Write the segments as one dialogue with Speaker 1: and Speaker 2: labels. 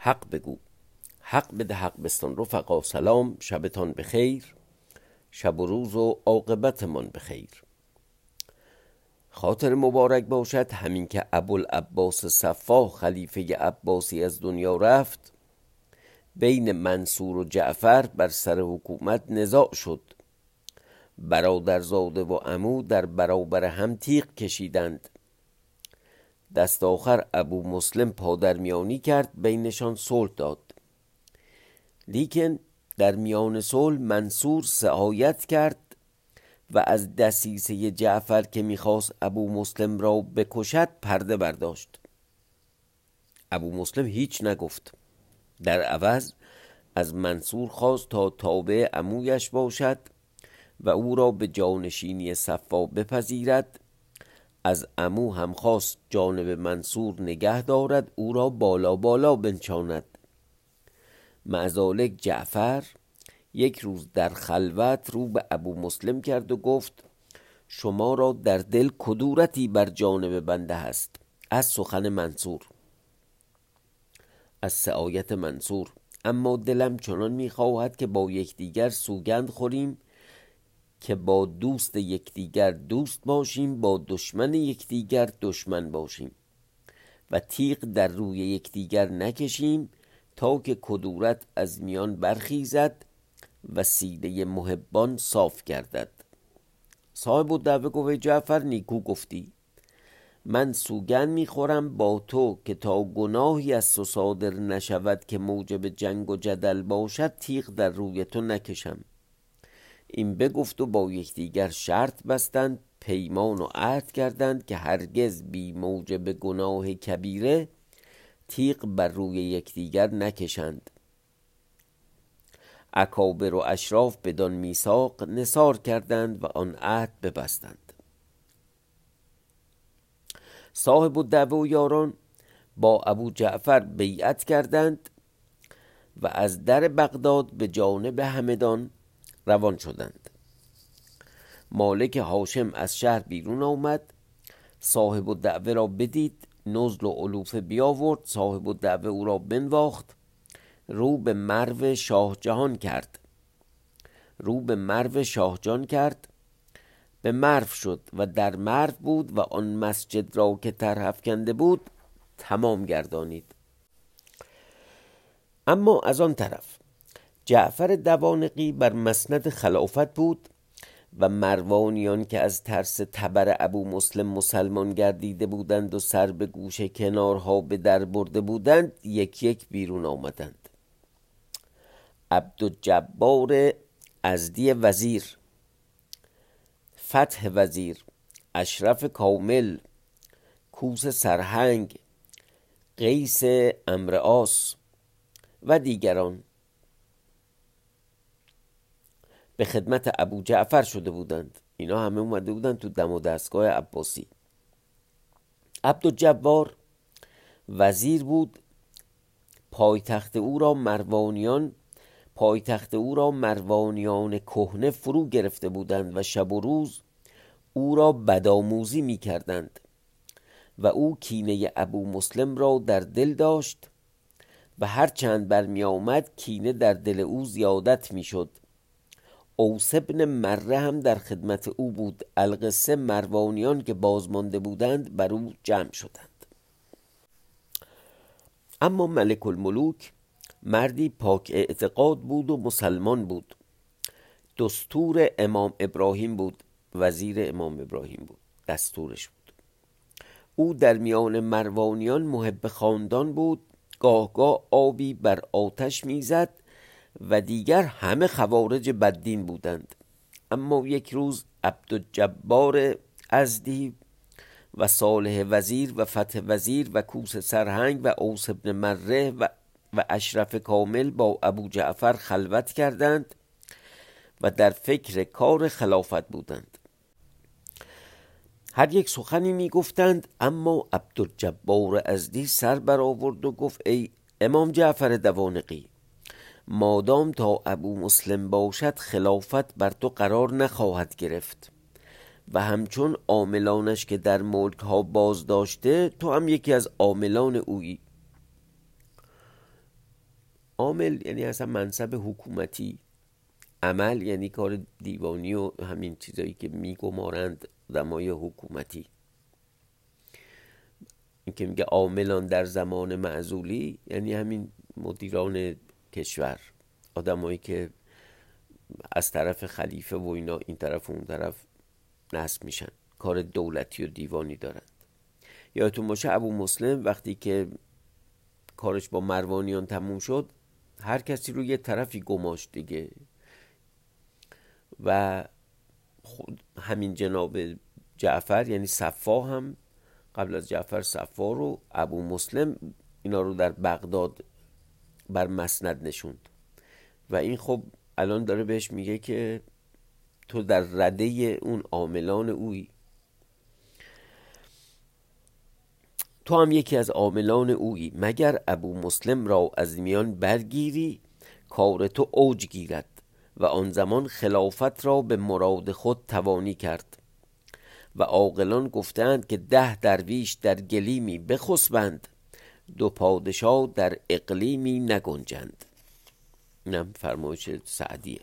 Speaker 1: حق بگو، حق بده، حق بستان. رفقا سلام، شبتان بخیر، شب و روز و عاقبتمان بخیر. خاطر مبارک باشد همین که ابوالعباس صفاح خلیفه عباسی از دنیا رفت. بین منصور و جعفر بر سر حکومت نزاع شد. برادرزاده و عمو در برابر هم تیغ کشیدند. دست آخر ابو مسلم پادرمیانی کرد، بینشان صلح داد. لیکن در میان صلح منصور سعایت کرد و از دسیسه جعفر که میخواست ابو مسلم را بکشد پرده برداشت. ابو مسلم هیچ نگفت، در عوض از منصور خواست تا تابع عمویش باشد و او را به جانشینی صفا بپذیرد. از عمو هم خواست جانب منصور نگه دارد، او را بالا بالا بنشاند. مع ذالک جعفر یک روز در خلوت رو به ابو مسلم کرد و گفت شما را در دل کدورتی بر جانب بنده هست از سخن منصور، از سعایت منصور، اما دلم چنان میخواهد که با یکدیگر سوگند خوریم که با دوست یکدیگر دوست باشیم، با دشمن یکدیگر دشمن باشیم و تیغ در روی یکدیگر نکشیم تا که کدورت از میان برخیزد و سینه محبان صاف گردد. صاحب الدعوه گفت جعفر نیکو گفتی، من سوگند میخورم با تو که تا گناهی از تو صادر نشود که موجب جنگ و جدل باشد تیغ در روی تو نکشم. این بگفت و با یکدیگر شرط بستند، پیمان و عهد کردند که هرگز بی موجب گناه کبیره تیغ بر روی یکدیگر نکشند. اکابر و اشراف بدان میثاق نثار کردند و آن عهد ببستند. صاحب الدعوه و یاران با ابو جعفر بیعت کردند و از در بغداد به جانب همدان روان شدند. مالک هاشم از شهر بیرون آمد، صاحب الدعوه را بدید، نزل و علوفه بیاورد. صاحب الدعوه او را بنواخت، رو به مرو شاه جهان کرد. به مرو شد و در مرو بود و آن مسجد را که طرح افکنده بود تمام گردانید. اما از آن طرف جعفر دوانقی بر مسند خلافت بود و مروانیان که از ترس تبر ابو مسلم مسلمان گردیده بودند و سر به گوش کنارها به در برده بودند یک یک بیرون آمدند. عبدالجبار ازدی وزیر، فتح وزیر، اشرف کامل، کوس سرهنگ، قیس امرآس و دیگران به خدمت ابو جعفر شده بودند. اینا همه اومده بودند تو دم و دستگاه عباسی. عبدالجبار وزیر بود، پایتخت او را مروانیان کهنه فرو گرفته بودند و شب و روز او را بدآموزی می کردند و او کینه ابو مسلم را در دل داشت و هر چند برمی آمد کینه در دل او زیادت می شد. اوس ابن مره هم در خدمت او بود. القصه مروانیان که بازمانده بودند بر او جمع شدند. اما ملک الملوک مردی پاک اعتقاد بود و مسلمان بود، دستور امام ابراهیم بود، وزیر امام ابراهیم بود، دستورش بود. او در میان مروانیان محب خاندان بود، گاه گاه آبی بر آتش میزد و دیگر همه خوارج بددین بودند. اما یک روز عبدالجبار ازدی و صالح وزیر و فتح وزیر و کوس سرهنگ و اوس ابن مره و اشرف کامل با ابو جعفر خلوت کردند و در فکر کار خلافت بودند. هر یک سخنی می گفتند، اما عبدالجبار ازدی سر برآورد و گفت ای امام جعفر دوانقی، مادام تا ابو مسلم باشد خلافت بر تو قرار نخواهد گرفت و همچون عاملانش که در ملک ها باز داشته تو هم یکی از عاملان اویی. عامل یعنی اصلا منصب حکومتی، عمل یعنی کار دیوانی و همین چیزایی که میگمارند آدمای حکومتی. این که میگه عاملان در زمان معزولی یعنی همین مدیران کشور، آدمایی که از طرف خلیفه و اینا این طرف و اون طرف نصب میشن، کار دولتی و دیوانی دارند. یادتون باشه ابو مسلم وقتی که کارش با مروانیان تموم شد هر کسی رو یه طرفی گماشت دیگه، و خود همین جناب جعفر یعنی صفا هم قبل از جعفر صفا رو ابو مسلم اینا رو در بغداد بر مسند نشوند. و این خب الان داره بهش میگه که تو در رده اون عاملان اویی، تو هم یکی از عاملان اویی، مگر ابو مسلم را از میان برگیری کار تو اوج گیرد و آن زمان خلافت را به مراد خود توانی کرد. و عاقلان گفتند که 10 درویش در گلیمی بخسبند، 2 پادشاه در اقلیمی نگنجند. اینم فرمایش سعدیه.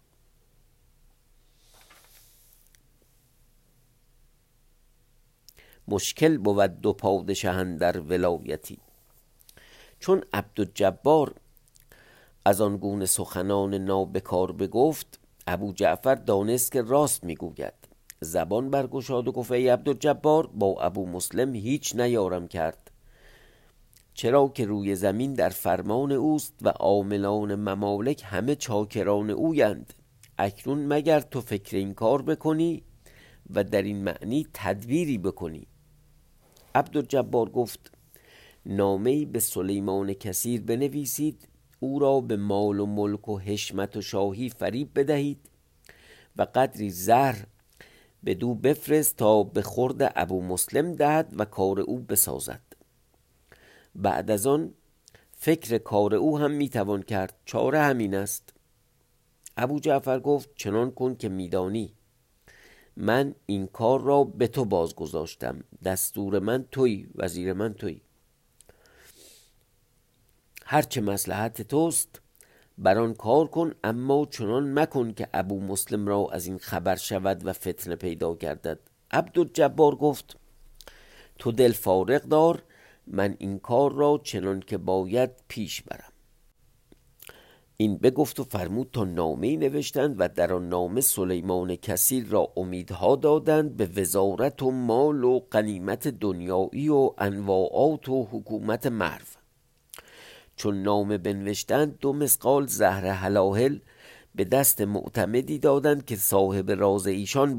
Speaker 1: مشکل بود 2 پادشاهان در ولایتی. چون عبدالجبار از آن گونه سخنان نابکار بگفت، ابو جعفر دانست که راست میگوید. زبان برگشاد و گفت ای عبدالجبار، با ابو مسلم هیچ نیارم کرد، چرا که روی زمین در فرمان اوست و عاملان ممالک همه چاکران اویند. اکنون مگر تو فکر این کار بکنی و در این معنی تدبیری بکنی. عبدالجبار گفت نامه‌ای به سلیمان کثیر بنویسید، او را به مال و ملک و حشمت و شاهی فریب بدهید و قدری زهر بدو بفرست تا به خورد ابو مسلم دهد و کار او بسازد. بعد از آن فکر کار او هم میتوان کرد، چاره همین است. ابو جعفر گفت چنان کن که میدانی، من این کار را به تو بازگذاشتم، دستور من تویی، وزیر من تویی، هرچه مصلحت توست بر آن کار کن، اما چنان مکن که ابو مسلم را از این خبر شود و فتنه پیدا گردد. عبدالجبار گفت تو دل فارغ دار، من این کار را چنان که باید پیش برم. این بگفت و فرمود تا نامه‌ای نوشتند و در آن نامه سلیمان کثیر را امیدها دادند به وزارت و مال و غنیمت دنیایی و انواعات و حکومت مرو. چون نامه بنوشتند 2 مثقال زهر هلاهل به دست معتمدی دادند که صاحب راز ایشان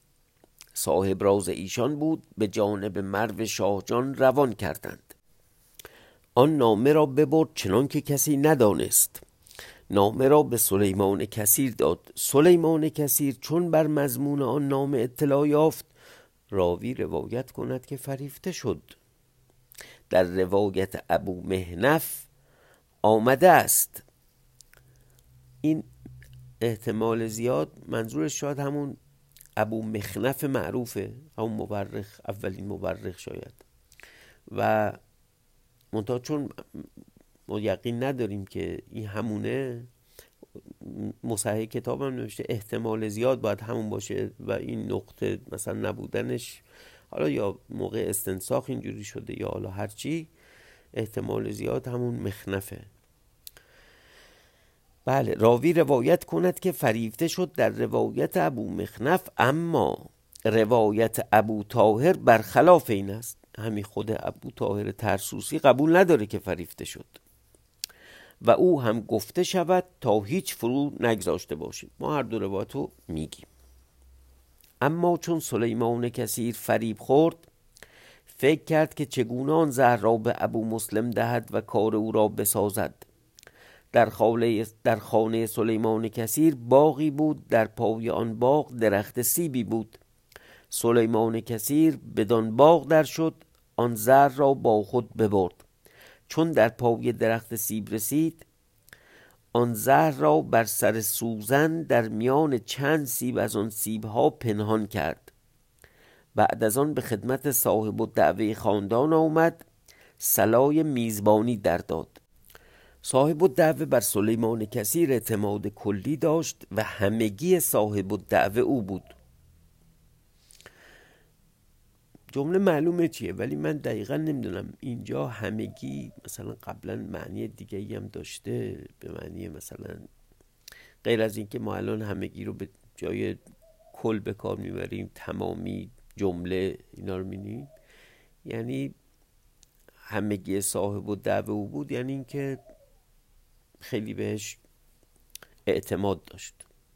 Speaker 1: بود، به جانب مرو شاهجان روان کردند. آن نامه را ببرد چنان که کسی ندانست، نامه را به سلیمان کثیر داد. سلیمان کثیر چون بر مضمون آن نامه اطلاع یافت، راوی روایت کند که فریفته شد. در روایت ابو محنف آمده است. این احتمال زیاد منظورش شاید همون ابو مخنف معروفه، همون مورخ، اولین مورخ شاید. و منتها چون ما یقین نداریم که این همونه، مصحح کتاب هم نوشته احتمال زیاد باید همون باشه و این نقطه مثلا نبودنش حالا یا موقع استنساخ اینجوری شده یا حالا هرچی، احتمال زیاد همون مخنفه. بله، راوی روایت کند که فریفته شد در روایت ابو مخنف، اما روایت ابو طاهر برخلاف این است. همین خود ابو طاهر ترسوسی قبول نداره که فریفته شد و او هم گفته شود تا هیچ فرو نگذاشته باشیم. ما هر دو روایت رو میگیم. اما چون سلیمان کثیر فریب خورد، فکر کرد که چگونه آن زهر را به ابو مسلم دهد و کار او را بسازد. در خانه سلیمان کثیر باغی بود، در پای آن باغ درخت سیبی بود. سلیمان کثیر بدان باغ در شد، آن زهر را با خود ببرد. چون در پای درخت سیب رسید، آن زهر را بر سر سوزن در میان چند سیب از آن سیبها پنهان کرد. بعد از آن به خدمت صاحب الدعوه خاندان آمد، صلای میزبانی در داد. صاحب الدعوه بر سلیمان کثیر اعتماد کلی داشت و همگی صاحب الدعوه او بود. جمله معلومه چیه، ولی من دقیقا نمیدونم اینجا همگی مثلا قبلا معنی دیگه ای هم داشته، به معنی مثلا غیر از اینکه ما الان همگی رو به جای کل به کار میبریم، تمامی، جمله، اینا رو می‌بینیم. یعنی همگی صاحب الدعوه او بود، یعنی اینکه خیلی بهش اعتماد داشت.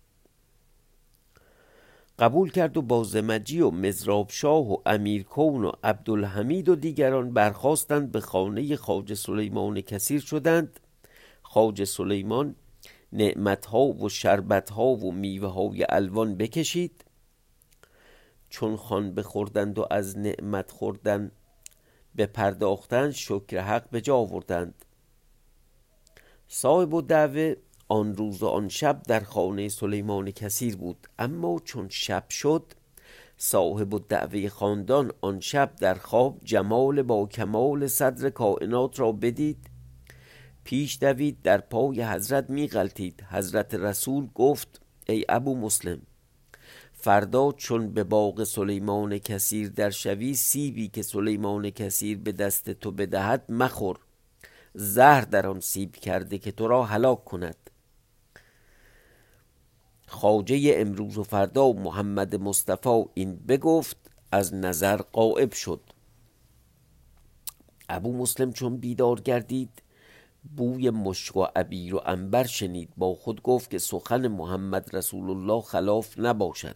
Speaker 1: قبول کرد و با زمجی و مزراب شاه و امیرکون و عبدالحمید و دیگران برخواستند به خانه خواجه سلیمان کثیر شدند. خواجه سلیمان نعمتها و شربتها و میوه های الوان بکشید. چون خوان بخوردند و از نعمت خوردن بپرداختند، شکر حق به جا آوردند. صاحب الدعوه آن روز و آن شب در خانه سلیمان کثیر بود، اما چون شب شد صاحب الدعوه خاندان آن شب در خواب جمال با کمال صدر کائنات را بدید. پیش دوید، در پای حضرت می غلتید. حضرت رسول گفت ای ابو مسلم، فردا چون به باغ سلیمان کثیر در شوی، سیبی که سلیمان کثیر به دست تو بدهد مخور، زهر در آن سیب کرده که تو را هلاک کند. خواجه امروز و فردا محمد مصطفی این بگفت، از نظر غائب شد. ابو مسلم چون بیدار گردید، بوی مشک و عبیر و عنبر شنید. با خود گفت که سخن محمد رسول الله خلاف نباشد،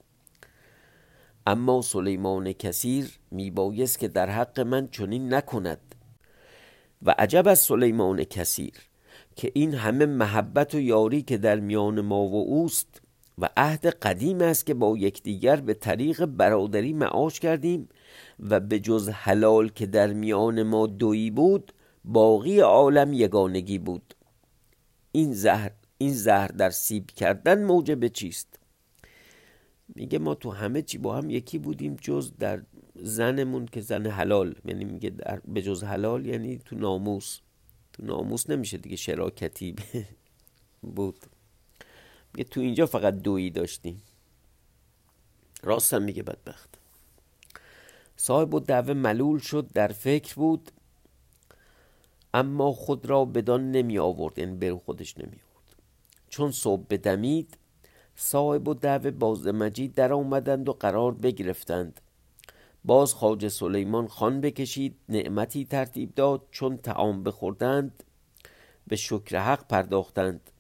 Speaker 1: اما سلیمان کثیر میبایست که در حق من چنین نکند. و عجب از سلیمان کثیر که این همه محبت و یاری که در میان ما و اوست و عهد قدیم است که با یکدیگر به طریق برادری معاش کردیم و به جز حلال که در میان ما دویی بود، باقی عالم یگانگی بود. این زهر در سیب کردن موجب چیست؟ میگه ما تو همه چی با هم یکی بودیم جز در زنمون که زن حلال، یعنی میگه به جز حلال یعنی تو ناموس نمیشه دیگه، شراکتی بود. میگه تو اینجا فقط دویی داشتیم. راست هم میگه بدبخت. صاحب الدعوه ملول شد، در فکر بود، اما خود را بدان نمی آورد، یعنی برو خودش نمی آورد. چون صبح بدمید صاحب الدعوه با زمجی در آمدند و قرار بگرفتند. باز خواجه سلیمان خوان بکشید، نعمتی ترتیب داد. چون طعام بخوردند به شکر حق پرداختند.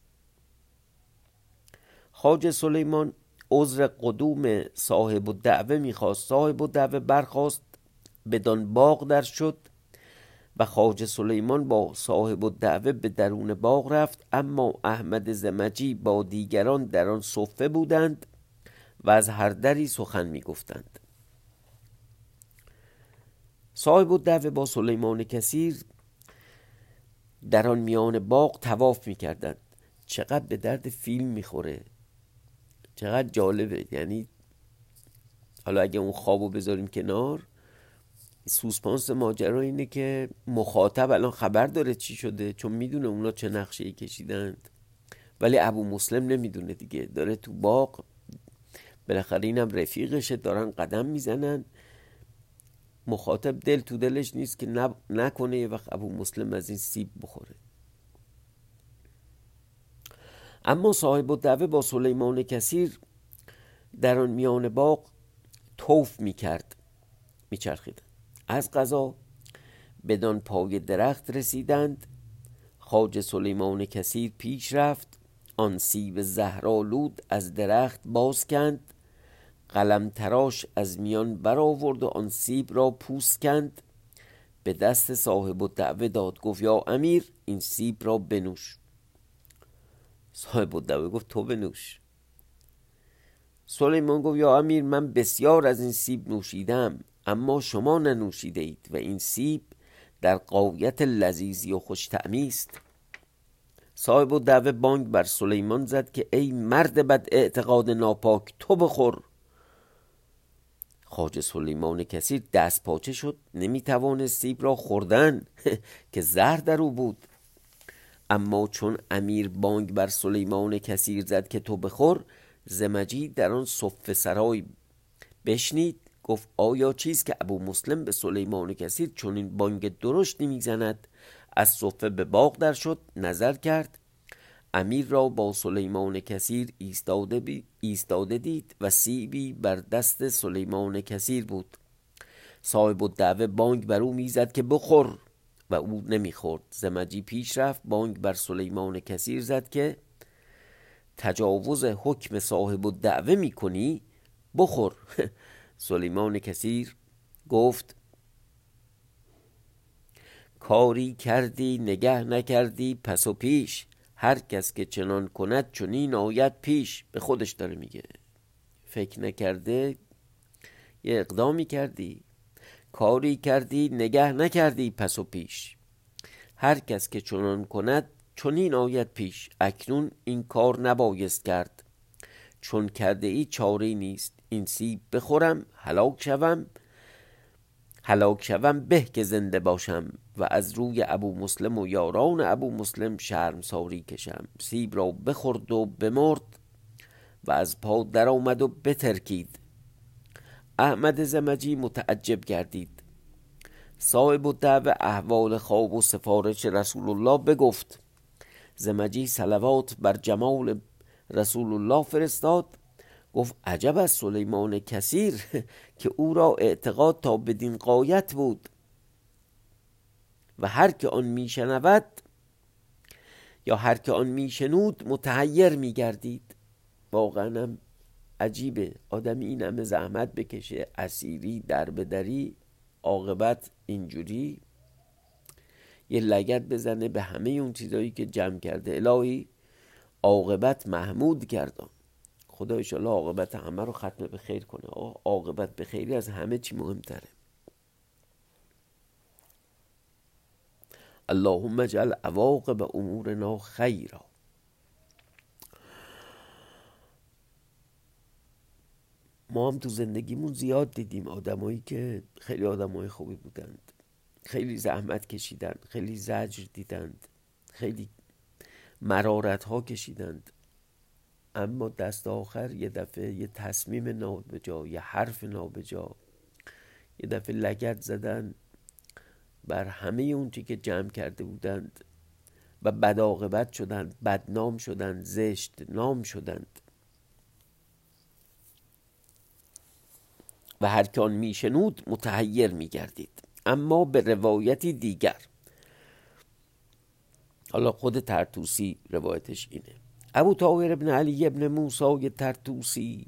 Speaker 1: خواجه سلیمان عذر قدوم صاحب الدعوه میخواست. صاحب الدعوه برخاست، بدان باغ در شد و خواجه سلیمان با صاحب الدعوه به درون باغ رفت. اما احمد زمجی با دیگران در آن صفه بودند و از هر دری سخن میگفتند. صاحب الدعوه با سلیمان کثیر در آن میان باغ طواف میکردند. چقدر به درد فیلم میخوره، چقدر جالبه. یعنی حالا اگه اون خوابو بذاریم کنار، سوسپانس ماجرا اینه که مخاطب الان خبر داره چی شده، چون میدونه اونا چه نقشه‌ای کشیدند، ولی ابو مسلم نمیدونه دیگه. داره تو باغ، بالاخره اینم رفیقشه، دارن قدم میزنن. مخاطب دل تو دلش نیست که نکنه یه وقت ابو مسلم از این سیب بخوره. اما صاحب الدعوه با سلیمان کثیر در آن میان باغ طوف میچرخید. از قضا بدان پای درخت رسیدند. خواجه سلیمان کثیر پیش رفت، آن سیب زهرآلود از درخت باز کند، قلم تراش از میان برآورد و آن سیب را پوست کند، به دست صاحب الدعوه داد. گفت یا امیر، این سیب را بنوش. صاحب الدعوه گفت تو بنوش. سلیمان گفت یا امیر، من بسیار از این سیب نوشیدم، اما شما ننوشیده اید و این سیب در غایت لذیذی و خوش طعمی است. صاحب الدعوه بانگ بر سلیمان زد که ای مرد بد اعتقاد ناپاک، تو بخور. خواجه سلیمان کثیر دست پاچه شد، نمیتوانست سیب را خوردن که زهر در او بود. اما چون امیر بانگ بر سلیمان کثیر زد که تو بخور، زمجی در آن صفه سرای بشنید. گفت آیا چیست که ابو مسلم به سلیمان کثیر چون این بانگ درشتی میزند؟ از صفه به باغ در شد، نظر کرد، امیر را با سلیمان کثیر ایستاده دید و سیبی بر دست سلیمان کثیر بود. صاحب الدعوه بانگ بر او میزد که بخور و او نمیخورد. زمجی پیش رفت، بانگ بر سلیمان کثیر زد که تجاوز حکم صاحب الدعوه میکنی، بخور. سلیمان کثیر گفت کاری کردی نگه نکردی پس و پیش، هر کس که چنان کند چنین آید پیش. به خودش داره میگه، فکر نکرده یه اقدامی کردی، کاری کردی نگه نکردی پس و پیش، هر کس که چنان کند چنین آید پیش. اکنون این کار نبایست کرد، چون کرده ای چاره نیست. این سیب بخورم هلاک شوم به که زنده باشم و از روی ابو مسلم و یاران ابو مسلم شرمساری کشم. سیب را بخورد و بمرد و از پا در آمد و بترکید. احمد زمجی متعجب گردید. صاحب الدعوه احوال خواب و سفارش رسول الله بگفت. زمجی صلوات بر جمال رسول الله فرستاد. گفت عجب از سلیمان کثیر که او را اعتقاد تا بدین غایت بود و هر که آن میشنود یا هر که آن میشنود متحیر میگردید. واقعا هم عجیبه آدمی این همه زحمت بکشه، اسیری در بدری، عاقبت اینجوری یه لگد بزنه به همه اون چیزایی که جمع کرده. الهی عاقبت محمود گردان. خدا انشاءالله عاقبت همه رو ختم به خیر کنه. عاقبت به خیری از همه چی مهمتره. اللهم اجعل عواقب امورنا خیرا. ما هم تو زندگیمون زیاد دیدیم آدمایی که خیلی آدمای خوبی بودند، خیلی زحمت کشیدند، خیلی زجر دیدند، خیلی مرارت ها کشیدند، اما دست آخر یه دفعه یه تصمیم نابجا، یه حرف نابجا، یه دفعه لگد زدن بر همه اون چی که جمع کرده بودند و بد عاقبت شدند، بدنام شدند، زشت نام شدند. و هر که آن میشنود متحیر میگردید. اما به روایتی دیگر، حالا خود طرطوسی روایتش اینه، ابو طاهر ابن علی ابن موسی طرطوسی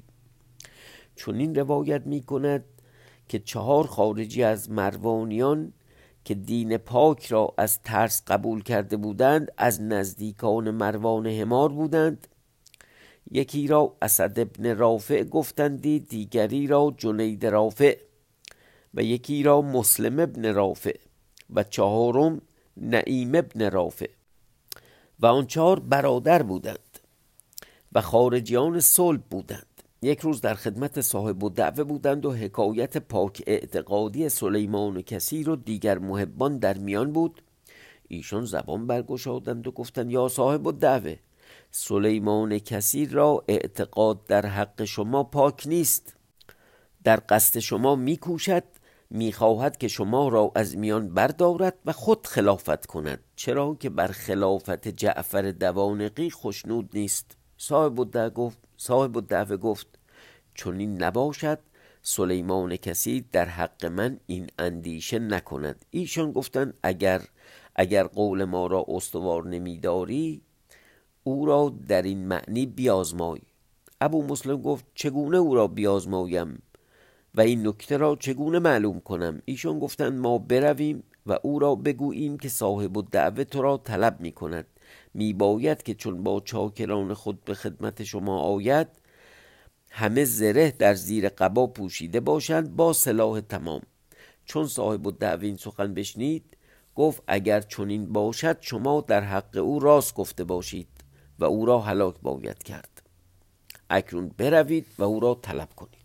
Speaker 1: چون این روایت می کند که 4 خارجی از مروانیان که دین پاک را از ترس قبول کرده بودند از نزدیکان مروان حمار بودند. یکی را اسد ابن رافع گفتندی، دیگری را جنید رافع و یکی را مسلم ابن رافع و 4م نعیم ابن رافع و آن 4 برادر بودند و خارجیان صلب بودند. یک روز در خدمت صاحب الدعوه بودند و حکایت پاک اعتقادی سلیمان کثیر و دیگر محبان در میان بود. ایشان زبان برگشادند و گفتند یا صاحب الدعوه، سلیمان کثیر را اعتقاد در حق شما پاک نیست، در قصد شما میکوشد، میخواهد که شما را از میان بردارد و خود خلافت کند، چرا که بر خلافت جعفر دوانقی خوشنود نیست. صاحب الدعوه گفت چون این نباشد سلیمان کثیر در حق من این اندیشه نکند. ایشان گفتند اگر قول ما را استوار نمیداری او را در این معنی بیازمای. ابو مسلم گفت چگونه او را بیازمایم و این نکته را چگونه معلوم کنم؟ ایشان گفتند ما برویم و او را بگوییم که صاحب الدعوه تو را طلب می کند، می باید که چون با چاکران خود به خدمت شما آید همه زره در زیر قبا پوشیده باشند با سلاح تمام. چون صاحب الدعوه این سخن بشنید گفت اگر چنین باشد شما در حق او راست گفته باشید و او را هلاک باید کرد. اکنون بروید و او را طلب کنید.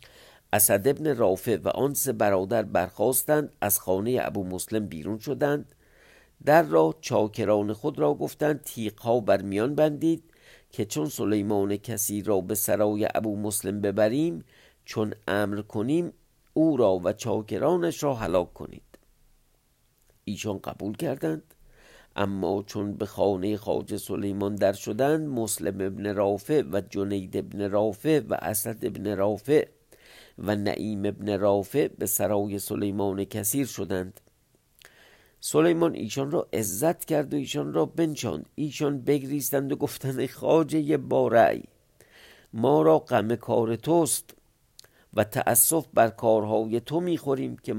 Speaker 1: اسد ابن رافع و آن 3 برادر برخاستند، از خانه ابو مسلم بیرون شدند، در را چاکران خود را گفتند تیغ‌ها بر میان بندید که چون سلیمان کثیر را به سرای ابو مسلم ببریم، چون امر کنیم او را و چاکرانش را هلاک کنید. ایشان قبول کردند. اما چون به خانه خواجه سلیمان در شدند، مسلم ابن رافع و جنید ابن رافع و اسد ابن رافع و نعیم ابن رافع به سرای سلیمان کثیر شدند. سلیمان ایشان را عزت کرد و ایشان را بنشاند. ایشان بگریستند و گفتند ای خواجه با رأی، ما را غم کار توست و تأسف بر کارهای تو میخوریم که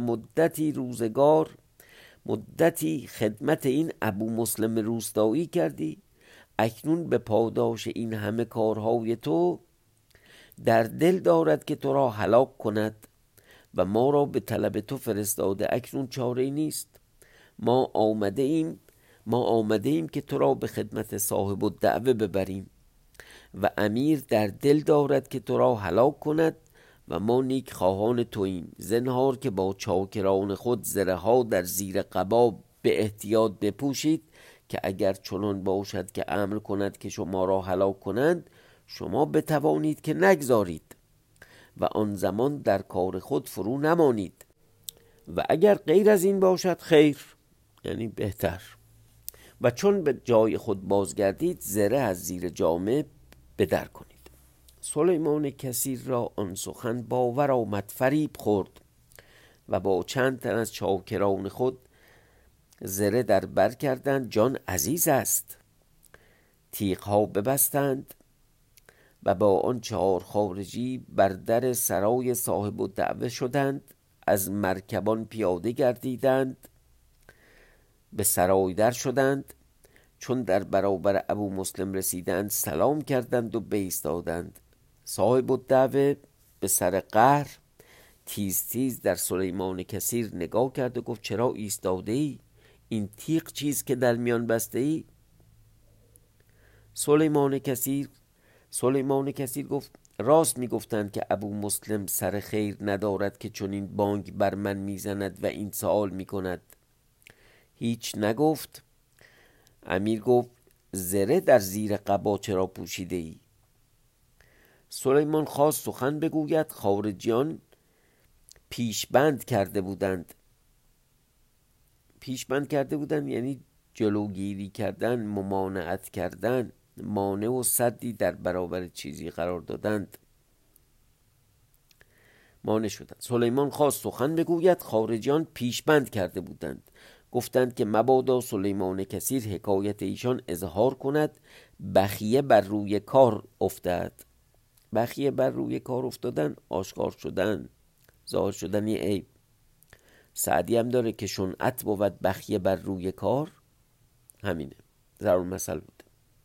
Speaker 1: مدتی خدمت این ابو مسلم روستایی کردی. اکنون به پاداش این همه کارهای تو در دل دارد که تو را هلاک کند و ما را به طلب تو فرستاده. اکنون چاره نیست. ما آمده ایم که تو را به خدمت صاحب الدعوه ببریم و امیر در دل دارد که تو را هلاک کند و ما نیک خواهان توییم. زنهار که با چاکران خود زره ها در زیر قبا به احتیاط بپوشید که اگر چنان باشد که امر کند که شما را هلاک کنند، شما بتوانید که نگذارید و آن زمان در کار خود فرو نمانید، و اگر غیر از این باشد خیر، یعنی بهتر، و چون به جای خود بازگردید زره از زیر جامه بدر کنید. سلیمان کثیر را آن سخن باور آمد، فریب خورد و با چند تن از چاکران خود زره در بر کردند. جان عزیز است. تیغ‌ها ببستند و با آن 4 خارجی بر در سرای صاحب الدعوه شدند. از مرکبان پیاده گردیدند، به سرای در شدند. چون در برابر ابو مسلم رسیدند سلام کردند و بایستادند. صاحب الدعوه به سر قهر تیز تیز در سلیمان کثیر نگاه کرد و گفت چرا ایستاده ای؟ این تیغ چیز که در میان بسته ای؟ سلیمان کثیر گفت راست میگفتند که ابو مسلم سر خیر ندارد که چون این بانگ بر من میزند و این سوال میکند. هیچ نگفت. امیر گفت زره در زیر قبا چرا پوشیده ای؟ سلیمان خواست سخن بگوید. خارجیان پیشبند کرده بودند. یعنی جلوگیری کردن، ممانعت کردن، مانع و صدی در برابر چیزی قرار دادند. مانع شدند. سلیمان خواست سخن بگوید. خارجیان پیشبند کرده بودند. گفتند که مبادا سلیمان کثیر حکایت ایشان اظهار کند، بخیه بر روی کار افتد. بخیه بر روی کار افتادن، آشکار شدن، ظاهر شدن یه عیب. سعدی هم داره که شنعت بود بخیه بر روی کار، همینه، ضرور مثل بود.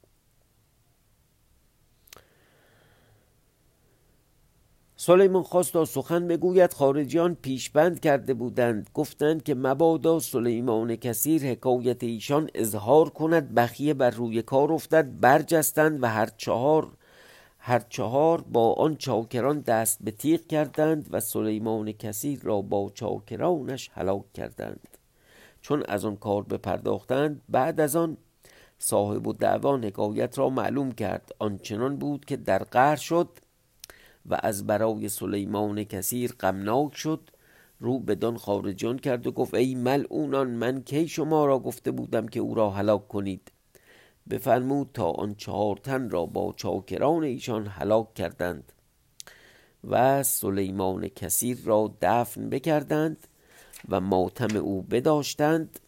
Speaker 1: سلیمان خواست تا سخن بگوید. خارجیان پیشبند کرده بودند. گفتند که مبادا سلیمان کثیر حکایت ایشان اظهار کند، بخیه بر روی کار افتد. برجستند و هر چهار با آن چاکران دست به تیغ کردند و سلیمان کثیر را با چاکرانش هلاک کردند. چون از آن کار بپرداختند، بعد از آن صاحب الدعوه حکایت را معلوم کرد. آنچنان بود که در قهر شد و از برای سلیمان کثیر غمناک شد. رو بدان خارجیان کرد و گفت ای ملعونان، من کی شما را گفته بودم که او را هلاک کنید؟ بفرمود تا آن 4 تن را با چاکران ایشان هلاک کردند و سلیمان کثیر را دفن بکردند و ماتم او بداشتند.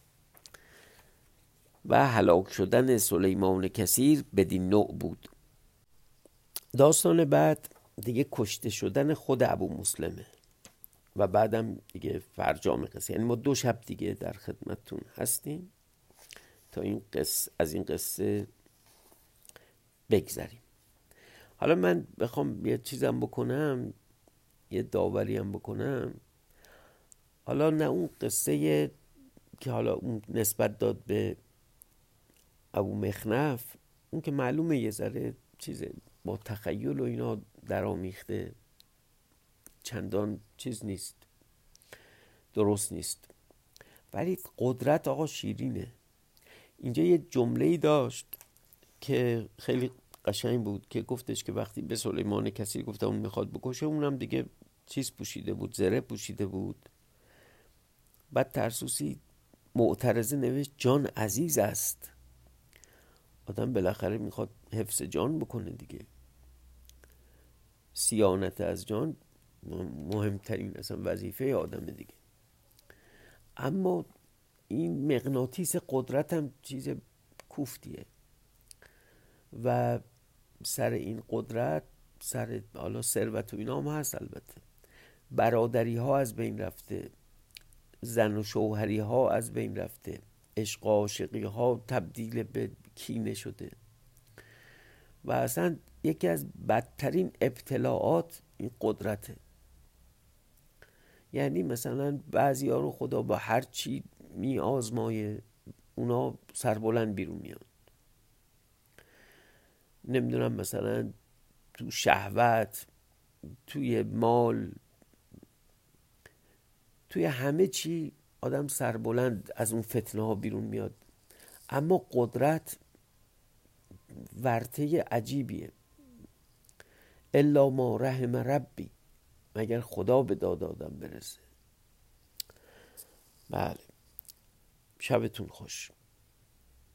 Speaker 1: و هلاک شدن سلیمان کثیر بدین نوع بود. داستان بعد دیگه کشته شدن خود ابو مسلمه و بعدم دیگه فرجام قصه. یعنی ما 2 شب دیگه در خدمتتون هستیم تا از این قصه بگذریم. حالا من بخوام یه چیزم بکنم، یه داوریم بکنم، حالا نه اون قصه که حالا اون نسبت داد به ابو مخنف، اون که معلومه یه ذره چیزه با تخیل و اینا در آمیخته، چندان چیز نیست، درست نیست. ولی قدرت آقا شیرینه. اینجا یه جمله‌ای داشت که خیلی قشنگ بود که گفتش که وقتی به سلیمان کسی گفته اون میخواد بکشه، اونم دیگه چیز پوشیده بود، زره پوشیده بود. بعد ترسوسی معترضه نوشت جان عزیز است. آدم بالاخره میخواد حفظ جان بکنه دیگه، صیانت از جان مهمترین اصلا وظیفه آدم دیگه. اما این مغناطیس قدرت هم چیز کوفتیه و سر این قدرت، سر حالا ثروت و اینا هم هست، البته برادری ها از بین رفته، زن و شوهری ها از بین رفته، عشق و عاشقی ها تبدیل به کینه شده و اصلا یکی از بدترین ابتلاعات این قدرته. یعنی مثلا بعضی ها رو خدا با هر چی می آزمایه، اونا سربلند بیرون میان. نمیدونم مثلا تو شهوت، توی مال، توی همه چی آدم سربلند از اون فتنه ها بیرون میاد. اما قدرت ورطه عجیبیه. الا ما رحم ربی، مگر خدا به داد آدم برسه. بله، شبتون خوش.